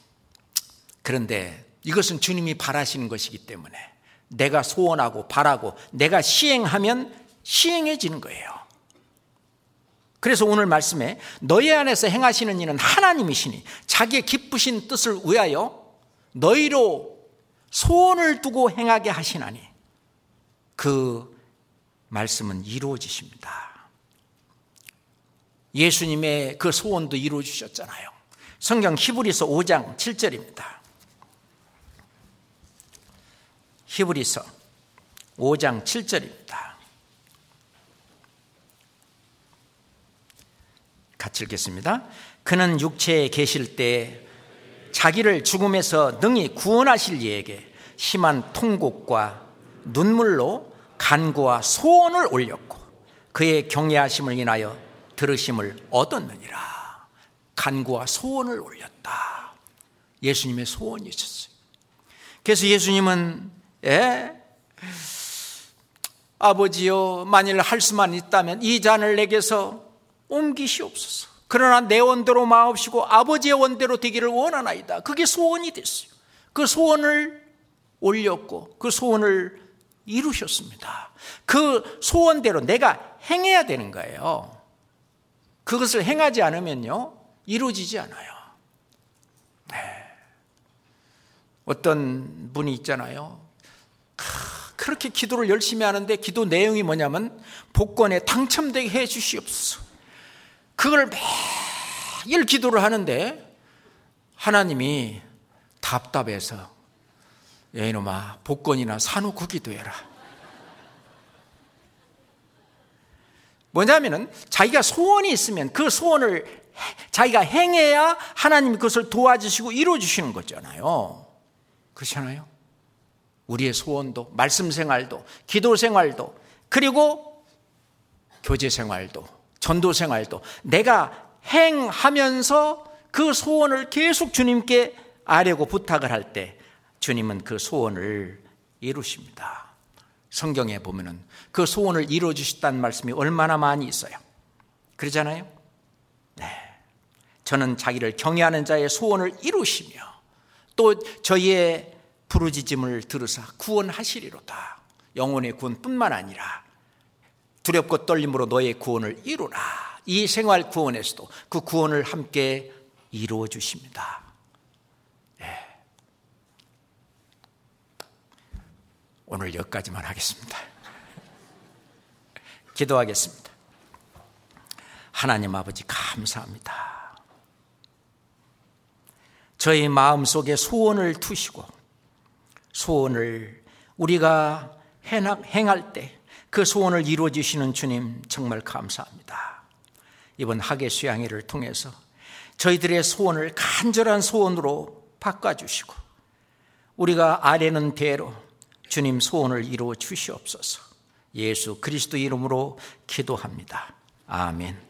그런데 이것은 주님이 바라시는 것이기 때문에 내가 소원하고 바라고 내가 시행하면 시행해지는 거예요. 그래서 오늘 말씀에 너희 안에서 행하시는 이는 하나님이시니 자기의 기쁘신 뜻을 위하여 너희로 소원을 두고 행하게 하시나니 그 말씀은 이루어지십니다. 예수님의 그 소원도 이루어주셨잖아요. 성경 히브리서 5장 7절입니다. 히브리서 5장 7절입니다. 같이 읽겠습니다. 그는 육체에 계실 때 자기를 죽음에서 능히 구원하실 이에게 심한 통곡과 눈물로 간구와 소원을 올렸고 그의 경외하심을 인하여 들으심을 얻었느니라. 간구와 소원을 올렸다. 예수님의 소원이셨어요. 그래서 예수님은 아버지여 만일 할 수만 있다면 이 잔을 내게서 옮기시옵소서. 그러나 내 원대로 마옵시고 아버지의 원대로 되기를 원하나이다. 그게 소원이 됐어요. 그 소원을 올렸고 그 소원을 이루셨습니다. 그 소원대로 내가 행해야 되는 거예요. 그것을 행하지 않으면요 이루어지지 않아요. 어떤 분이 있잖아요. 그렇게 기도를 열심히 하는데 기도 내용이 뭐냐면 복권에 당첨되게 해 주시옵소서. 그걸 매일 기도를 하는데 하나님이 답답해서 야 이놈아 복권이나 사놓고 기도해라. 뭐냐면은 자기가 소원이 있으면 그 소원을 자기가 행해야 하나님이 그것을 도와주시고 이루어주시는 거잖아요. 그렇잖아요. 우리의 소원도 말씀 생활도 기도 생활도 그리고 교제 생활도 전도 생활도 내가 행하면서 그 소원을 계속 주님께 아뢰고 부탁을 할 때 주님은 그 소원을 이루십니다. 성경에 보면은 그 소원을 이루어 주셨다는 말씀이 얼마나 많이 있어요. 그러잖아요. 네. 저는 자기를 경외하는 자의 소원을 이루시며 또 저희의 부르짖음을 들으사 구원하시리로다. 영혼의 구원뿐만 아니라 두렵고 떨림으로 너의 구원을 이루라. 이 생활 구원에서도 그 구원을 함께 이루어 주십니다. 네. 오늘 여기까지만 하겠습니다. 기도하겠습니다. 하나님 아버지 감사합니다. 저희 마음속에 소원을 두시고 소원을 우리가 행할 때 그 소원을 이루어 주시는 주님 정말 감사합니다. 이번 학예 수양회를 통해서 저희들의 소원을 간절한 소원으로 바꿔주시고 우리가 아뢰는 대로 주님 소원을 이루어 주시옵소서. 예수 그리스도 이름으로 기도합니다. 아멘.